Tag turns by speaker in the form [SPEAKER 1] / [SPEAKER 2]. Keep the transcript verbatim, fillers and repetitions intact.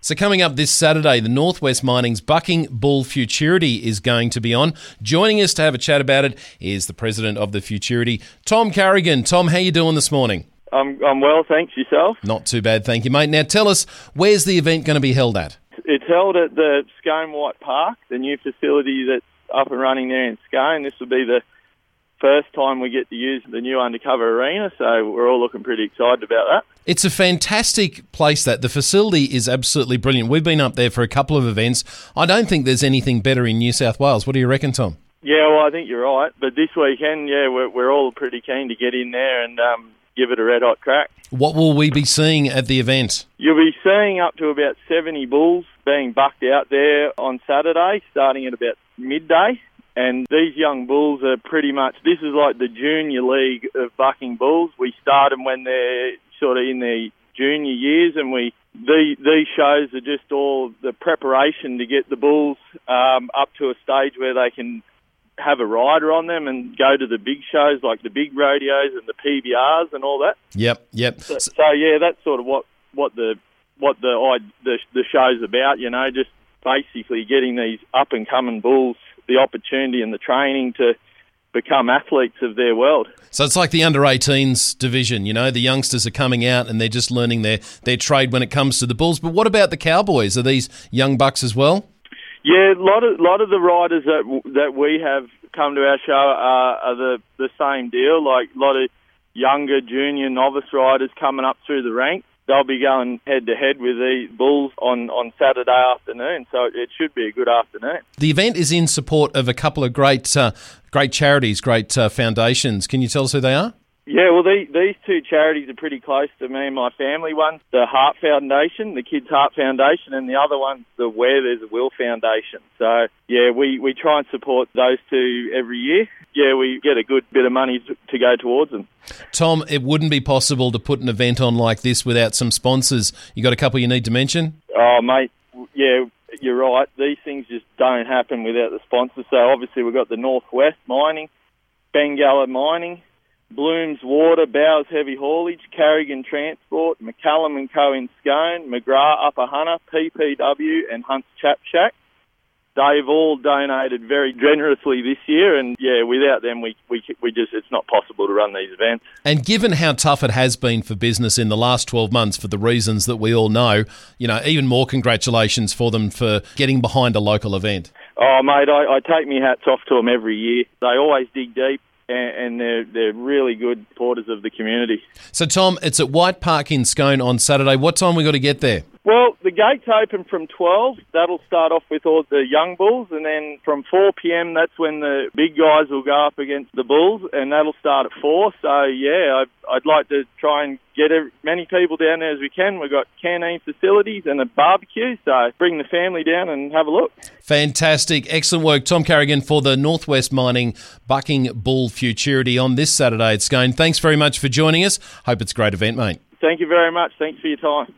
[SPEAKER 1] So coming up this Saturday, the Northwest Mining's Bucking Bull Futurity is going to be on. Joining us to have a chat about it is the president of the Futurity, Tom Carrigan. Tom, how you doing this morning?
[SPEAKER 2] I'm, I'm well, thanks. Yourself?
[SPEAKER 1] Not too bad, thank you, mate. Now tell us, where's the event going to be held at?
[SPEAKER 2] It's held at the Scone White Park, the new facility that's up and running there in Scone. This will be the first time we get to use the new undercover arena, so we're all looking pretty excited about that.
[SPEAKER 1] It's a fantastic place, that. The facility is absolutely brilliant. We've been up there for a couple of events. I don't think there's anything better in New South Wales. What do you reckon, Tom?
[SPEAKER 2] Yeah, well, I think you're right. But this weekend, yeah, we're, we're all pretty keen to get in there and um, give it a red-hot crack. What
[SPEAKER 1] will we be seeing at the event?
[SPEAKER 2] You'll be seeing up to about seventy bulls being bucked out there on Saturday, starting at about midday. And these young bulls are pretty much, this is like the junior league of bucking bulls. We start them when they're sort of in their junior years, and we the, these shows are just all the preparation to get the bulls um, up to a stage where they can have a rider on them and go to the big shows like the big rodeos and the P B Rs and all that.
[SPEAKER 1] Yep, yep.
[SPEAKER 2] So, so yeah, that's sort of what, what the what the, the the show's about. You know, just basically getting these up and coming bulls the opportunity and the training to become athletes of their world.
[SPEAKER 1] So it's like the under eighteens division, you know, the youngsters are coming out and they're just learning their, their trade when it comes to the bulls. But what about the cowboys? Are these young bucks as well?
[SPEAKER 2] Yeah, a lot of lot of the riders that that we have come to our show are, are the, the same deal, like a lot of younger, junior, novice riders coming up through the ranks. They'll be going head-to-head with these bulls on, on Saturday afternoon, so it should be a good afternoon.
[SPEAKER 1] The event is in support of a couple of great uh, great charities, great uh, foundations. Can you tell us who they are?
[SPEAKER 2] Yeah, well, these, these two charities are pretty close to me and my family. One's the Heart Foundation, the Kids Heart Foundation, and the other one's the Where There's a Will Foundation. So, yeah, we, we try and support those two every year. Yeah, we get a good bit of money to, to go towards them.
[SPEAKER 1] Tom, it wouldn't be possible to put an event on like this without some sponsors. You got a couple you need to mention?
[SPEAKER 2] Oh, mate, yeah, you're right. These things just don't happen without the sponsors. So, obviously, we've got the Northwest Mining, Bengalla Mining, Blooms Water, Bowers Heavy Haulage, Carrigan Transport, McCallum and Co in Scone, McGrath Upper Hunter, P P W and Hunt's Chap Shack. They've all donated very generously this year, and yeah, without them, we, we we just it's not possible to run these events.
[SPEAKER 1] And given how tough it has been for business in the last twelve months, for the reasons that we all know, you know, even more congratulations for them for getting behind a local event.
[SPEAKER 2] Oh, mate, I, I take my hats off to them every year. They always dig deep, and they're they're really good supporters of the community.
[SPEAKER 1] So, Tom, it's at White Park in Scone on Saturday. What time we got to get there?
[SPEAKER 2] Well, the gates open from twelve. That'll start off with all the young bulls, and then from four p.m. that's when the big guys will go up against the bulls, and that'll start at four. So, yeah, I'd, I'd like to try and get as many people down there as we can. We've got canteen facilities and a barbecue, so bring the family down and have a look.
[SPEAKER 1] Fantastic. Excellent work. Tom Carrigan for the Northwest Mining Bucking Bull Futurity on this Saturday at Scone. Thanks very much for joining us. Hope it's a great event, mate.
[SPEAKER 2] Thank you very much. Thanks for your time.